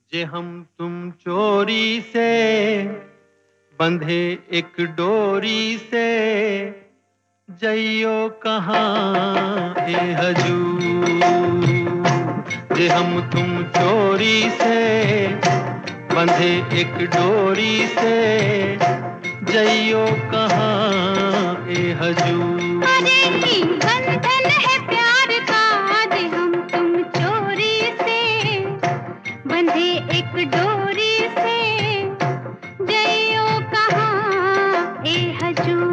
जे हम तुम चोरी से बंधे एक डोरी से, जइयो कहाँ ए हजूर। जे हम तुम चोरी से बंधे एक डोरी से, जइयो कहाँ ए हजूर। अरे ही बंधन है प्यार का, जे हम तुम चोरी से बंधे एक डोरी से, जइयो कहाँ ए हजूर।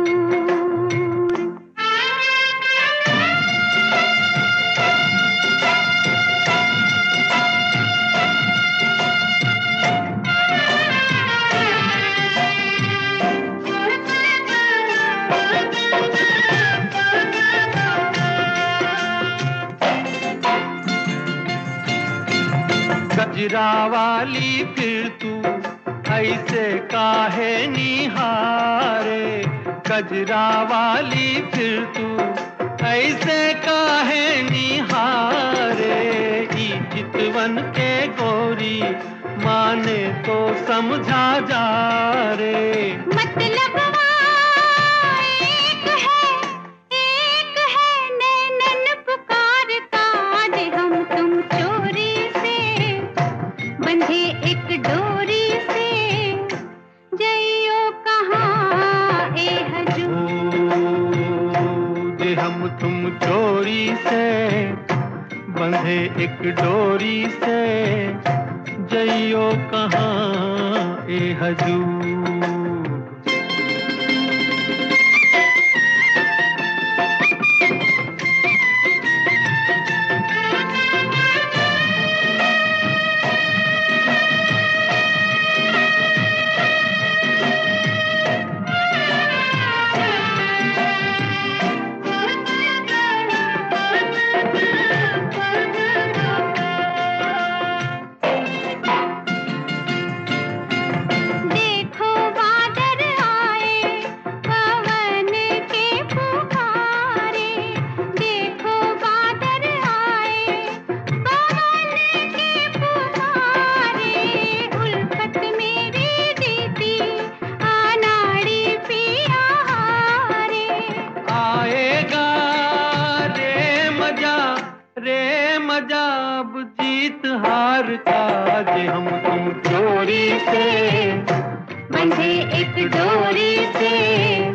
गजरा वाली फिर तू ऐसे काहे निहारे, गजरा वाली फिर तू ऐसे काहे निहारे। ई चितवन के गोरी माने तो समझा जा रे। मतलब एक है नैनन पुकारता, जे हम तुम चोरी से बंधे एक डोरी से, जइयो कहाँ ए हजूर। जे हम तुम चोरी से बंधे एक डोरी से, जइयो कहाँ ए हजूर। रे मजा अब जीत हार का, जे हम तुम चोरी से बंधे एक डोरी से,